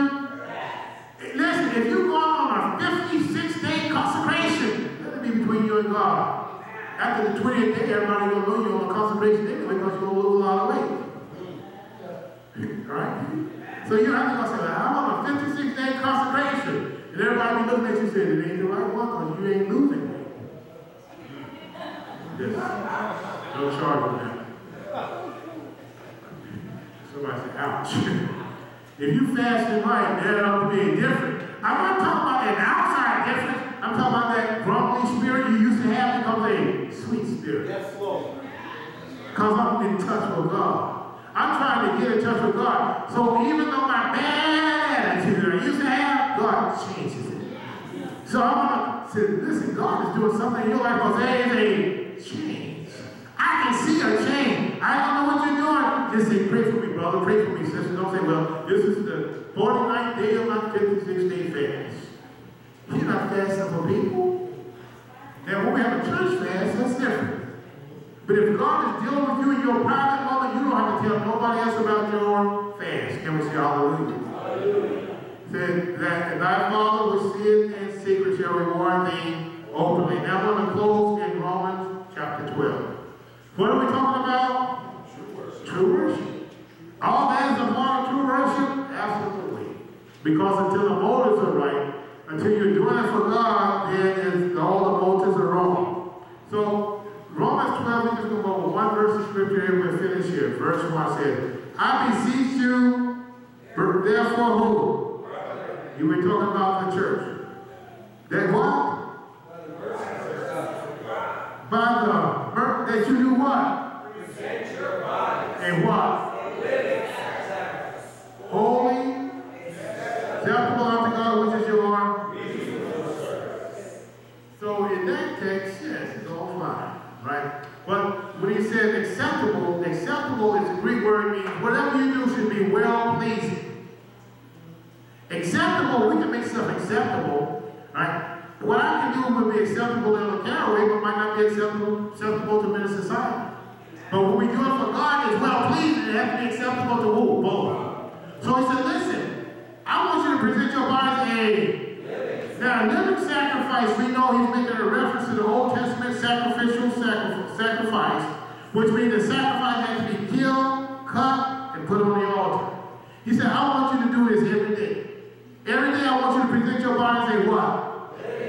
S2: to. Listen, if you're going on a fifty-six day consecration, let it be between you and God. After the twentieth day, everybody will know you're on a consecration anyway because you're going to lose a lot of weight. Right? So you don't have to go say, I'm on a fifty-six day consecration. And everybody be looking at you and saying, it ain't the right one because you ain't losing weight. Yes. No charge on that. Somebody say, ouch. If you fasting right, that ought to be different. I'm not talking about an outside difference. I'm talking about that grumbly spirit you used to have becomes a sweet spirit. Yes, Lord. Because I'm in touch with God. I'm trying to get in touch with God. So even though my bad attitude I used to have, God changes it. So I'm going to say, listen, God is doing something in your life because there is a change. I can see a change. I don't know what you're doing. Just say, pray for me, brother. Pray for me, sister. Don't say, well, this is the forty-ninth day of my fifty-six day fast. You're not fasting for people. Now, when we have a church fast, that's different. But if God is dealing with you in your private moment, you don't have to tell nobody else about your fast. Can we say hallelujah? Hallelujah. Said that thy Father which seeth in secret shall reward thee openly. Now I'm going to close in Romans chapter twelve. What are we talking about? True worship. True worship. All that is a part of true worship? Absolutely. Because until the motives are right, until you're doing it for God, then all the motives are wrong. So, Romans twelve, we're just going to go over one verse of scripture here. We'll finish here. Verse one says, I beseech you, therefore who? You were talking about the church. That what? By the birth that you do what? Present your body. And what? A living sacrifice. Holy, acceptable unto God, which is your reasonable service. So in that text, yes, it's all fine, right? But when he said acceptable, acceptable is the Greek word means whatever you do should be well pleasing. Acceptable, we can make stuff acceptable, right? What I can do would be acceptable in the Caraway, but might not be acceptable, acceptable to Minister Simon. But when we do it for God, it's well pleasing. It has to be acceptable to who? Both. So he said, listen, I want you to present your body a now a living sacrifice. We know he's making a reference to the Old Testament sacrificial sacri sacrifice, which means the sacrifice has to be killed, cut, and put on the altar. He said, I want you to do this every day. Every day I want you to present your body as a what?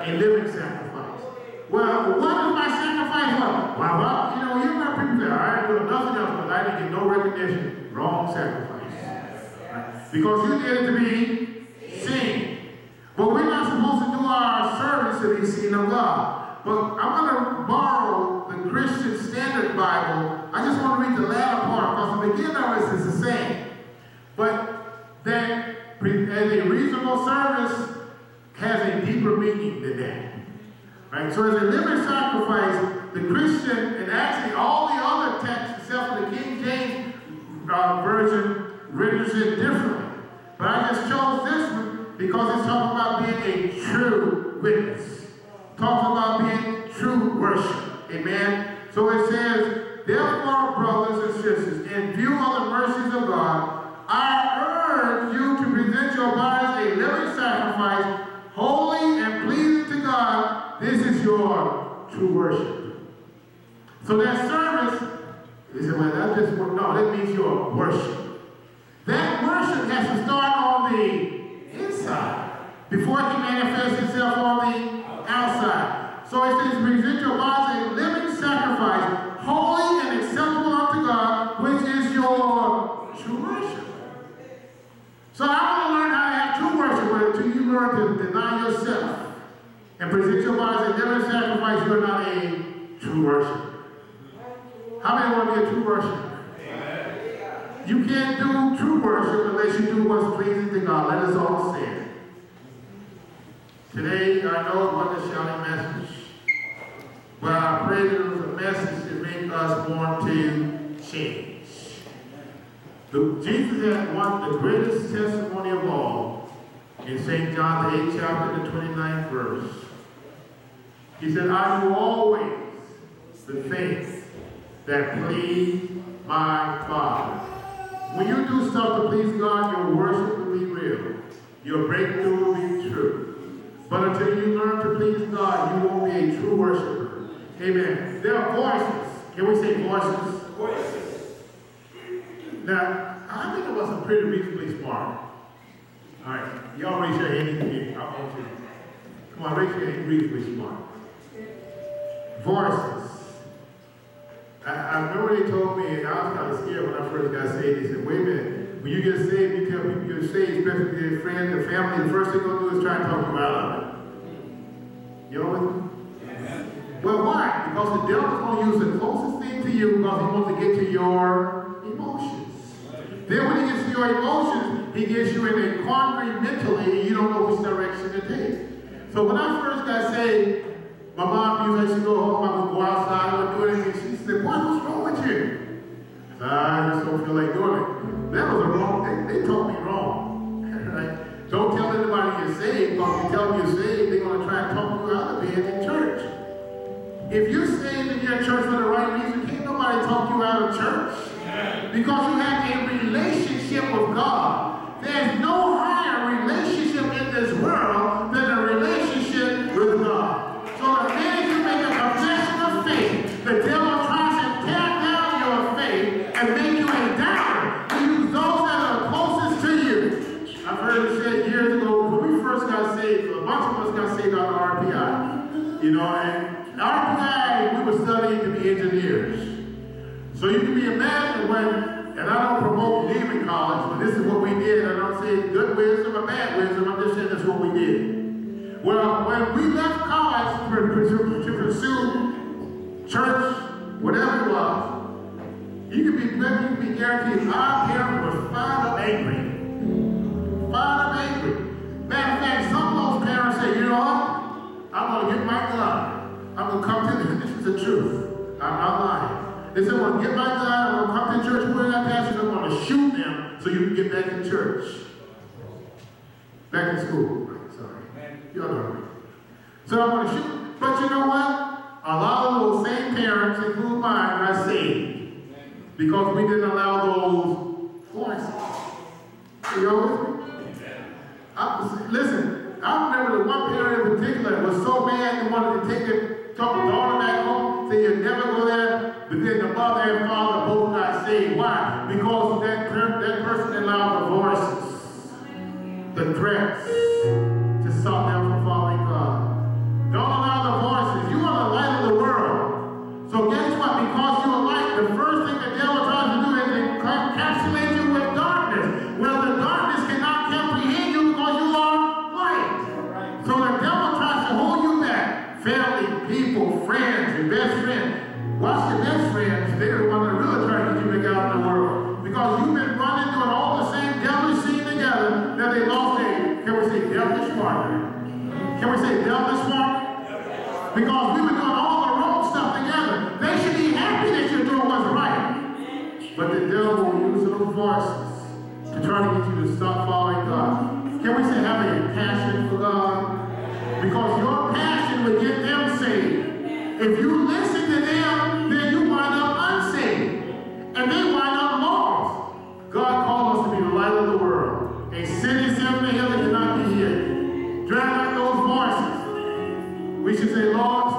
S2: a living sacrifice. Well, what is my sacrifice? Well, well, you know, you know, people say, I ain't doing nothing else, but I didn't get no recognition. Wrong sacrifice. Right? Because you did it to be seen. But we're not supposed to do our service to be seen of God. But I'm going to borrow the Christian Standard Bible. I just want to read the latter part because the beginning of it is the same. But that as a reasonable service has a deeper meaning than that. Right? So as a living sacrifice, the Christian, and actually all the other texts except for the King James uh, Version, renders it differently. But I just chose this one because it's talking about being a true witness. Talks about being true worship. Amen? So it says, therefore, brothers and sisters, in view of the mercies of God, I urge you to present your bodies a living sacrifice, holy and pleasing to God. This is your true worship. So that service, he said, well, that just, no, that means your worship. That worship has to start on the inside before it can manifest itself on the outside. So it says, present your bodies a living sacrifice, holy and acceptable unto God, which is your true worship. So I want to learn how to have true worship until you learn to deny yourself and present your bodies a living sacrifice. You're not a true worshiper. How many want to be a true worshiper? You can't do true worship unless you do what's pleasing to God. Let us all say it. Today, I know it wasn't a shouting message, but I pray that it was a message to make us want to change. The, Jesus had one the greatest testimony of all in Saint John, the eighth chapter, the twenty-ninth verse. He said, I do always the things that please my Father. When you do stuff to please God, your worship will be real. Your breakthrough will be true. But until you learn to please God, you won't be a true worshiper. Amen. There are voices. Can we say voices? Voices. Now, I think it was a pretty reasonably smart. All right. Y'all raise your hand again. I want you. Come on, raise your hand. Reasonably smart. Voices. I, I remember they told me, and I was kind of scared when I first got saved. They said, wait a minute, when you get saved, you tell people you're saved, especially your friends and family, the first thing they're going to do is try and talk you out of it. You know what I mean? Well, why? Because the devil's going to use the closest thing to you because he wants to get to your emotions. Then when he gets to your emotions, he gets you in a quandary mentally, and you don't know which direction to take. So when I first got saved, my mom used to go home, I would go outside, I would do anything. She said, boy, what's wrong with you? I said, I just don't feel like doing it. That was a wrong, they, they taught me wrong. Right? Don't tell anybody you're saved, because if you tell them you're saved, they're going to try and talk you out of being in church. If you're saved and you're in church for the right reason, can't nobody talk you out of church. Because you have a relationship with God. There's no higher relationship in this world than a relationship with God. So the minute you make a confession of faith, the devil tries to tear down your faith and make you a doubter. He uses those that are closest to you. I've heard it said years ago, when we first got saved, a bunch of us got saved out of R P I. You know, and R P I, we were studying to be engineers. So you can be imagined when, and I don't promote leaving college, but this is what we did. I don't say good wisdom or bad wisdom, I'm just saying that's what we did. Well, when we left college to, to pursue church, whatever it was, you could be, you could be guaranteed our parents were fired up angry. Fired up angry. Matter of fact, some of those parents say, you know what? I'm going to get my gun. I'm going to come to this. This is the truth. I'm not lying. They said, well, get my gun. I'm going to come to church. Where that pastor? I'm going to shoot them so you can get back in church. Back in school. You know. So I'm going to shoot. But you know what? A lot of those same parents, including mine, got saved. Because we didn't allow those voices. You know with me? I, listen, I remember the one parent in particular was so mad they wanted to take it, talk the daughter back home, say you'd never go there. But then the mother and father both got saved. Why? Because that, that person allowed the voices, the threats, to stop them from following God. best friend. Watch your best friends. They're the ones that really trying to get you back out in the world. Because you've been running, doing all the same devilish thing together, that they lost a, can we say, devilish partner? Can we say devilish partner? Because we were doing all the wrong stuff together. They should be happy that you're doing what's right. But the devil will use those voices to try to get you to stop following God. Can we say having a passion for God? Because your passion will get them saved. If you listen to them, then you wind up unsaved. And they wind up lost. God called us to be the light of the world. A city set on the hill that cannot be hid. Drown out those voices. We should say, Lord,